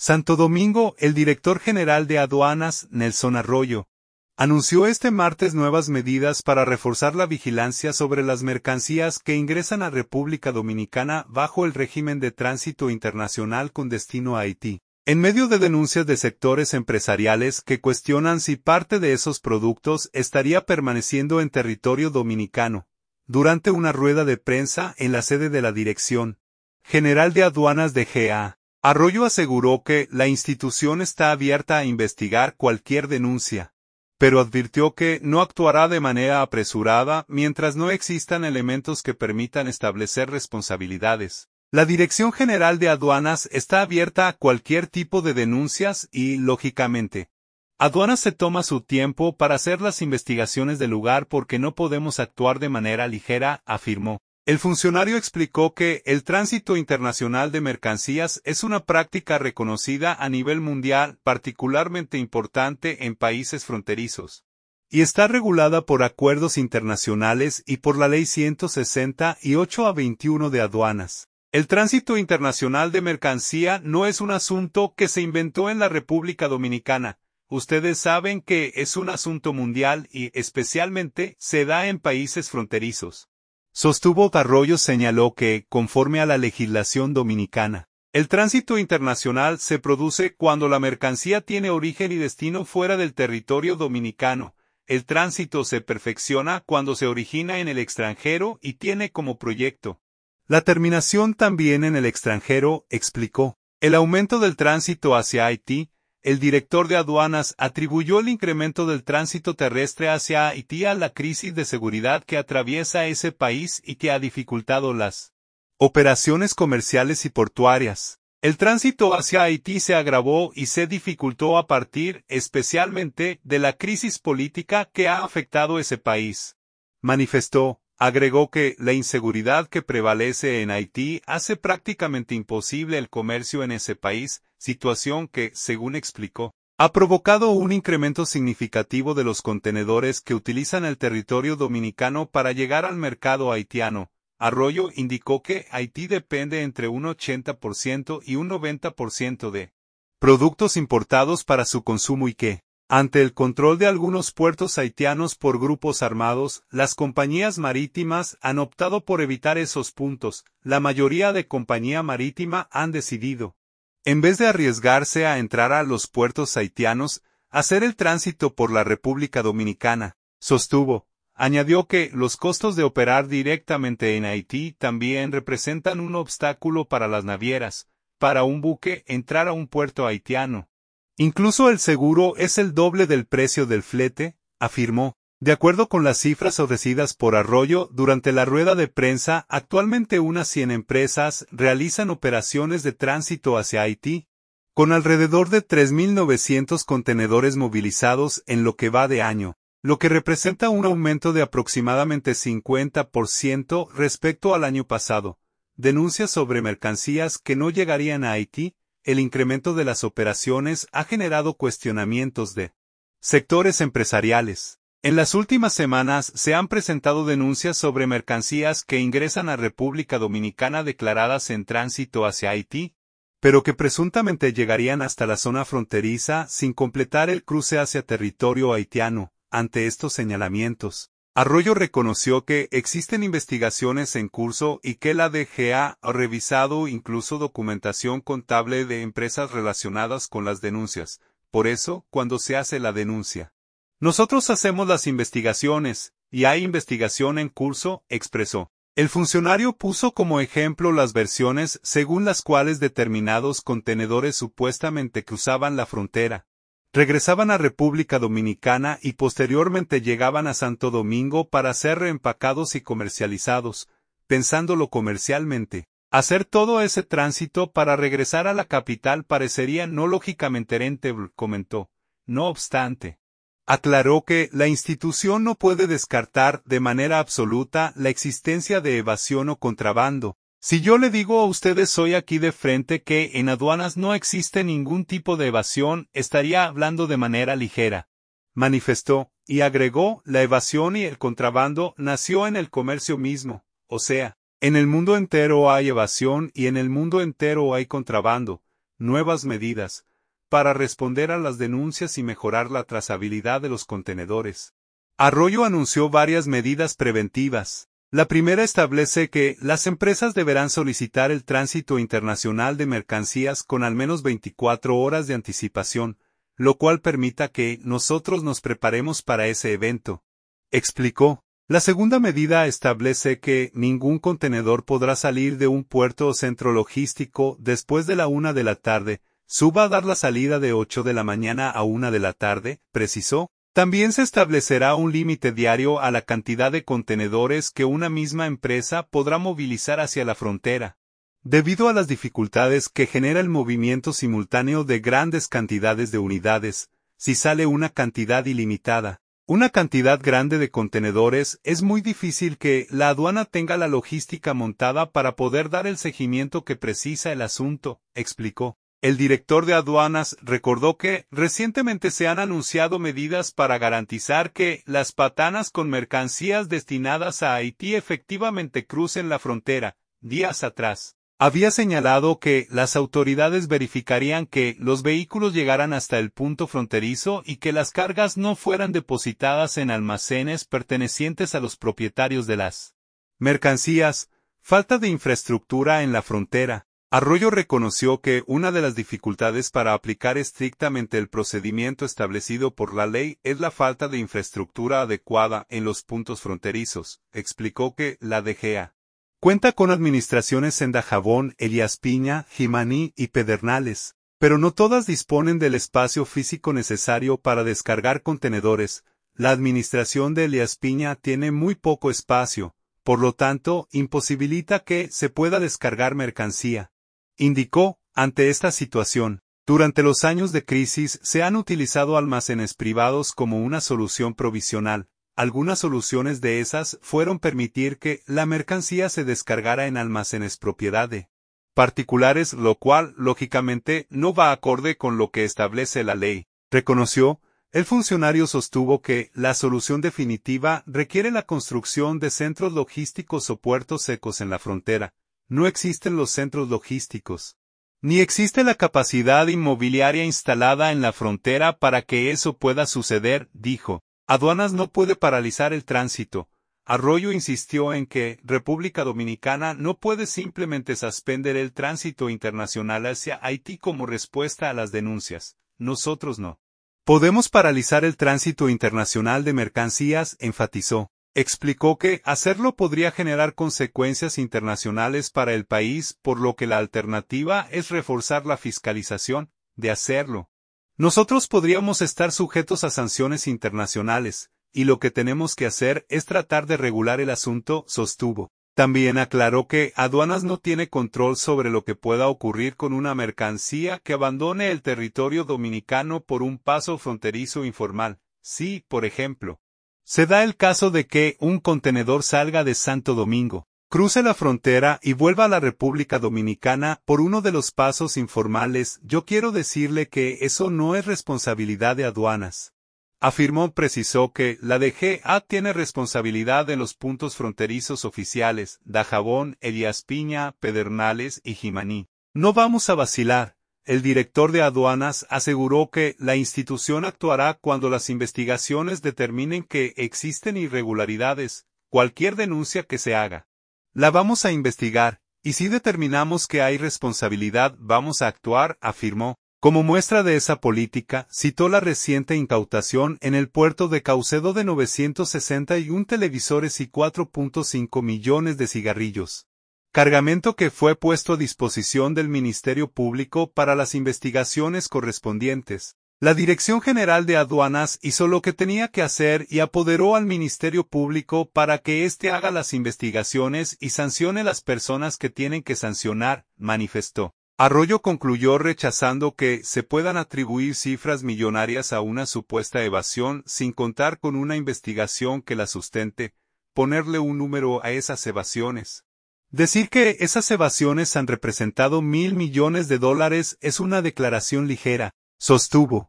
Santo Domingo, el director general de aduanas, Nelson Arroyo, anunció este martes nuevas medidas para reforzar la vigilancia sobre las mercancías que ingresan a República Dominicana bajo el régimen de tránsito internacional con destino a Haití. En medio de denuncias de sectores empresariales que cuestionan si parte de esos productos estaría permaneciendo en territorio dominicano, durante una rueda de prensa en la sede de la Dirección General de Aduanas de GA, Arroyo aseguró que la institución está abierta a investigar cualquier denuncia, pero advirtió que no actuará de manera apresurada mientras no existan elementos que permitan establecer responsabilidades. La Dirección General de Aduanas está abierta a cualquier tipo de denuncias y, lógicamente, Aduanas se toma su tiempo para hacer las investigaciones del lugar porque no podemos actuar de manera ligera, afirmó. El funcionario explicó que el tránsito internacional de mercancías es una práctica reconocida a nivel mundial, particularmente importante en países fronterizos, y está regulada por acuerdos internacionales y por la Ley 168/21 de aduanas. El tránsito internacional de mercancía no es un asunto que se inventó en la República Dominicana. Ustedes saben que es un asunto mundial y, especialmente, se da en países fronterizos. Sostuvo. Arroyo señaló que, conforme a la legislación dominicana, el tránsito internacional se produce cuando la mercancía tiene origen y destino fuera del territorio dominicano. El tránsito se perfecciona cuando se origina en el extranjero y tiene como proyecto la terminación también en el extranjero, explicó. El aumento del tránsito hacia Haití. El director de aduanas atribuyó el incremento del tránsito terrestre hacia Haití a la crisis de seguridad que atraviesa ese país y que ha dificultado las operaciones comerciales y portuarias. El tránsito hacia Haití se agravó y se dificultó a partir, especialmente, de la crisis política que ha afectado ese país. Manifestó. Agregó que la inseguridad que prevalece en Haití hace prácticamente imposible el comercio en ese país, situación que, según explicó, ha provocado un incremento significativo de los contenedores que utilizan el territorio dominicano para llegar al mercado haitiano. Arroyo indicó que Haití depende entre un 80% y un 90% de productos importados para su consumo y que, ante el control de algunos puertos haitianos por grupos armados, las compañías marítimas han optado por evitar esos puntos. La mayoría de compañía marítima han decidido, en vez de arriesgarse a entrar a los puertos haitianos, hacer el tránsito por la República Dominicana, sostuvo. Añadió que los costos de operar directamente en Haití también representan un obstáculo para las navieras. Para un buque entrar a un puerto haitiano, incluso el seguro es el doble del precio del flete, afirmó. De acuerdo con las cifras ofrecidas por Arroyo durante la rueda de prensa, actualmente unas 100 empresas realizan operaciones de tránsito hacia Haití, con alrededor de 3.900 contenedores movilizados en lo que va de año, lo que representa un aumento de aproximadamente 50% respecto al año pasado. Denuncias sobre mercancías que no llegarían a Haití. El incremento de las operaciones ha generado cuestionamientos de sectores empresariales. En las últimas semanas se han presentado denuncias sobre mercancías que ingresan a República Dominicana declaradas en tránsito hacia Haití, pero que presuntamente llegarían hasta la zona fronteriza sin completar el cruce hacia territorio haitiano. Ante estos señalamientos, Arroyo reconoció que existen investigaciones en curso y que la DGA ha revisado incluso documentación contable de empresas relacionadas con las denuncias. Por eso, cuando se hace la denuncia, nosotros hacemos las investigaciones, y hay investigación en curso, expresó. El funcionario puso como ejemplo las versiones según las cuales determinados contenedores supuestamente cruzaban la frontera, regresaban a República Dominicana y posteriormente llegaban a Santo Domingo para ser reempacados y comercializados. Pensándolo comercialmente, hacer todo ese tránsito para regresar a la capital parecería no lógicamente rentable, comentó. No obstante, aclaró que la institución no puede descartar de manera absoluta la existencia de evasión o contrabando. Si yo le digo a ustedes hoy aquí de frente que en aduanas no existe ningún tipo de evasión, estaría hablando de manera ligera, manifestó, y agregó, la evasión y el contrabando nació en el comercio mismo, o sea, en el mundo entero hay evasión y en el mundo entero hay contrabando. nuevas medidas, para responder a las denuncias y mejorar la trazabilidad de los contenedores. Arroyo anunció varias medidas preventivas. La primera establece que las empresas deberán solicitar el tránsito internacional de mercancías con al menos 24 horas de anticipación, lo cual permita que nosotros nos preparemos para ese evento. Explicó. La segunda medida establece que ningún contenedor podrá salir de un puerto o centro logístico después de la 1 de la tarde, suba a dar la salida de 8 de la mañana a 1 de la tarde, precisó. También se establecerá un límite diario a la cantidad de contenedores que una misma empresa podrá movilizar hacia la frontera. Debido a las dificultades que genera el movimiento simultáneo de grandes cantidades de unidades, si sale una cantidad ilimitada, una cantidad grande de contenedores, es muy difícil que la aduana tenga la logística montada para poder dar el seguimiento que precisa el asunto, explicó. El director de aduanas recordó que recientemente se han anunciado medidas para garantizar que las patanas con mercancías destinadas a Haití efectivamente crucen la frontera. Días atrás, había señalado que las autoridades verificarían que los vehículos llegaran hasta el punto fronterizo y que las cargas no fueran depositadas en almacenes pertenecientes a los propietarios de las mercancías. Falta de infraestructura en la frontera. Arroyo reconoció que una de las dificultades para aplicar estrictamente el procedimiento establecido por la ley es la falta de infraestructura adecuada en los puntos fronterizos. Explicó que la DGA cuenta con administraciones en Dajabón, Elías Piña, Jimaní y Pedernales, pero no todas disponen del espacio físico necesario para descargar contenedores. La administración de Elías Piña tiene muy poco espacio, por lo tanto, imposibilita que se pueda descargar mercancía. Indicó. Ante esta situación, durante los años de crisis se han utilizado almacenes privados como una solución provisional. Algunas soluciones de esas fueron permitir que la mercancía se descargara en almacenes propiedad de particulares, lo cual, lógicamente, no va acorde con lo que establece la ley. Reconoció. El funcionario sostuvo que la solución definitiva requiere la construcción de centros logísticos o puertos secos en la frontera. No existen los centros logísticos, ni existe la capacidad inmobiliaria instalada en la frontera para que eso pueda suceder, dijo. Aduanas no puede paralizar el tránsito. Arroyo insistió en que República Dominicana no puede simplemente suspender el tránsito internacional hacia Haití como respuesta a las denuncias. Nosotros no podemos paralizar el tránsito internacional de mercancías, enfatizó. Explicó que hacerlo podría generar consecuencias internacionales para el país, por lo que la alternativa es reforzar la fiscalización. De hacerlo, nosotros podríamos estar sujetos a sanciones internacionales, y lo que tenemos que hacer es tratar de regular el asunto, sostuvo. También aclaró que aduanas no tiene control sobre lo que pueda ocurrir con una mercancía que abandone el territorio dominicano por un paso fronterizo informal. Si, por ejemplo, se da el caso de que un contenedor salga de Santo Domingo, cruce la frontera y vuelva a la República Dominicana por uno de los pasos informales, yo quiero decirle que eso no es responsabilidad de aduanas. Afirmó. Precisó que la DGA tiene responsabilidad en los puntos fronterizos oficiales, Dajabón, Elías Piña, Pedernales y Jimaní. No vamos a vacilar. El director de aduanas aseguró que la institución actuará cuando las investigaciones determinen que existen irregularidades. Cualquier denuncia que se haga, la vamos a investigar, y si determinamos que hay responsabilidad vamos a actuar, afirmó. Como muestra de esa política, citó la reciente incautación en el puerto de Caucedo de 961 televisores y 4.5 millones de cigarrillos. Cargamento que fue puesto a disposición del Ministerio Público para las investigaciones correspondientes. La Dirección General de Aduanas hizo lo que tenía que hacer y apoderó al Ministerio Público para que éste haga las investigaciones y sancione las personas que tienen que sancionar, manifestó. Arroyo concluyó rechazando que se puedan atribuir cifras millonarias a una supuesta evasión sin contar con una investigación que la sustente, ponerle un número a esas evasiones. Decir que esas evasiones han representado $1.000 millones es una declaración ligera, sostuvo.